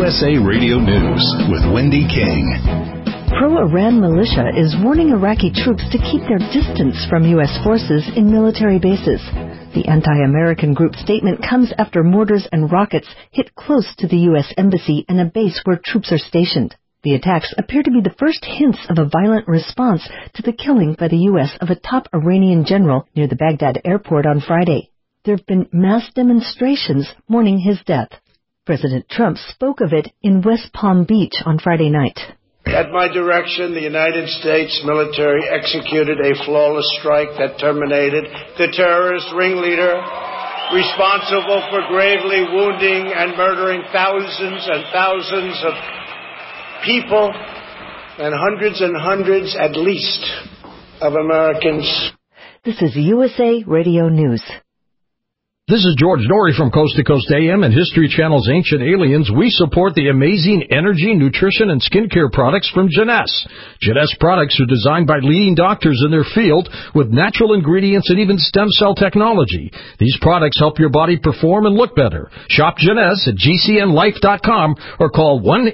USA Radio News with Wendy King. Pro-Iran militia is warning Iraqi troops to keep their distance from U.S. forces in military bases. The anti-American group statement comes after mortars and rockets hit close to the U.S. Embassy and a base where troops are stationed. The attacks appear to be the first hints of a violent response to the killing by the U.S. of a top Iranian general near the Baghdad airport on Friday. There have been mass demonstrations mourning his death. President Trump spoke of it in West Palm Beach on Friday night. At my direction, the United States military executed a flawless strike that terminated the terrorist ringleader responsible for gravely wounding and murdering thousands and thousands of people and hundreds at least of Americans. This is USA Radio News. This is George Norrie from Coast to Coast AM and History Channel's Ancient Aliens. We support the amazing energy, nutrition, and skincare products from Jeunesse. Jeunesse products are designed by leading doctors in their field with natural ingredients and even stem cell technology. These products help your body perform and look better. Shop Jeunesse at GCNlife.com or call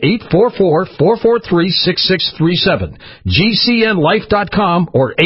1-844-443-6637. GCNlife.com or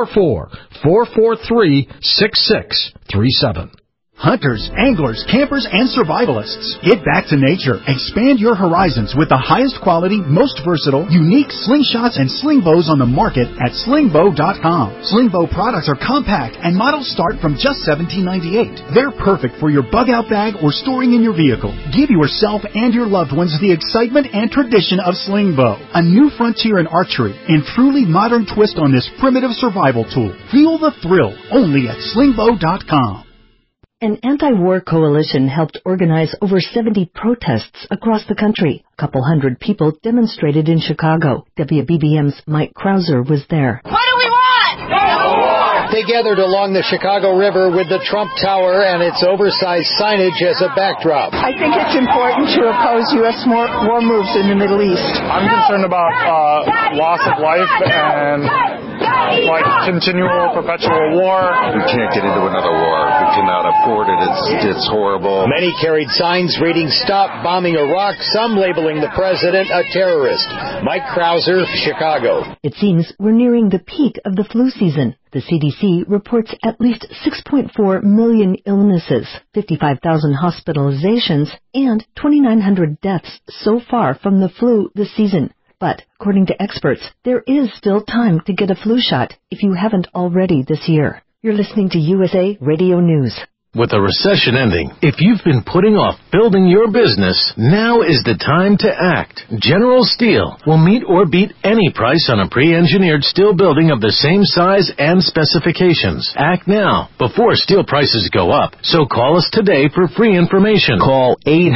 844-443-6637. Hunters, anglers, campers, and survivalists. Get back to nature. Expand your horizons with the highest quality, most versatile, unique slingshots and sling bows on the market at slingbow.com. Sling bow products are compact and models start from just $17.98. They're perfect for your bug-out bag or storing in your vehicle. Give yourself and your loved ones the excitement and tradition of sling bow. A new frontier in archery and truly modern twist on this primitive survival tool. Feel the thrill only at slingbow.com. An anti-war coalition helped organize over 70 protests across the country. A couple hundred people demonstrated in Chicago. WBBM's Mike Krauser was there. What do we want? No war! They gathered along the Chicago River with the Trump Tower and its oversized signage as a backdrop. I think it's important to oppose U.S. war moves in the Middle East. I'm concerned about loss of life and continual perpetual war. We can't get into another war. We cannot afford it. It's horrible. Many carried signs reading "Stop Bombing Iraq," some labeling the president a terrorist. Mike Krauser, Chicago. It seems we're nearing the peak of the flu season. The CDC reports at least 6.4 million illnesses, 55,000 hospitalizations, and 2,900 deaths so far from the flu this season. But, according to experts, there is still time to get a flu shot if you haven't already this year. You're listening to USA Radio News. With the recession ending, if you've been putting off building your business, now is the time to act. General Steel will meet or beat any price on a pre-engineered steel building of the same size and specifications. Act now, before steel prices go up. So call us today for free information. Call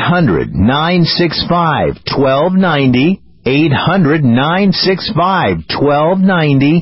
800-965-1290. 800-965-1290,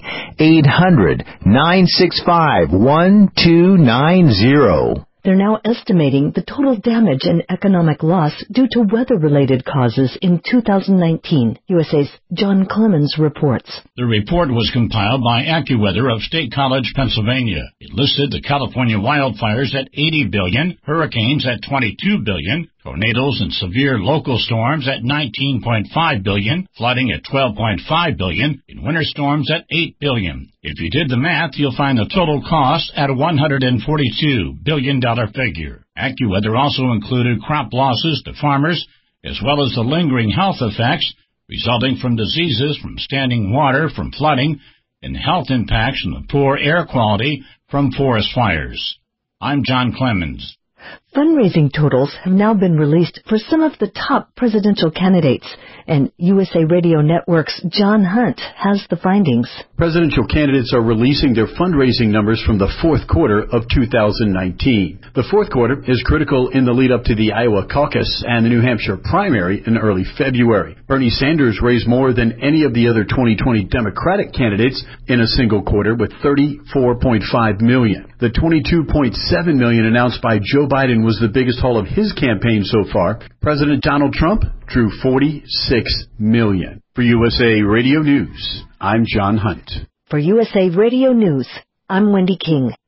800-965-1290. They're now estimating the total damage and economic loss due to weather-related causes in 2019. USA's John Clemens reports. The report was compiled by AccuWeather of State College, Pennsylvania. It listed the California wildfires at $80 billion, hurricanes at $22 billion, tornadoes and severe local storms at $19.5 billion, flooding at $12.5 billion, and winter storms at $8 billion. If you did the math, you'll find the total cost at a $142 billion figure. AccuWeather also included crop losses to farmers, as well as the lingering health effects resulting from diseases from standing water from flooding and health impacts from the poor air quality from forest fires. I'm John Clemens. Fundraising totals have now been released for some of the top presidential candidates, and USA Radio Network's John Hunt has the findings. Presidential candidates are releasing their fundraising numbers from the fourth quarter of 2019. The fourth quarter is critical in the lead up to the Iowa caucus and the New Hampshire primary in early February. Bernie Sanders raised more than any of the other 2020 Democratic candidates in a single quarter with $34.5 million. The $22.7 million announced by Joe Biden was the biggest haul of his campaign so far. President Donald Trump drew $46 million. For USA Radio News, I'm John Hunt. For USA Radio News, I'm Wendy King.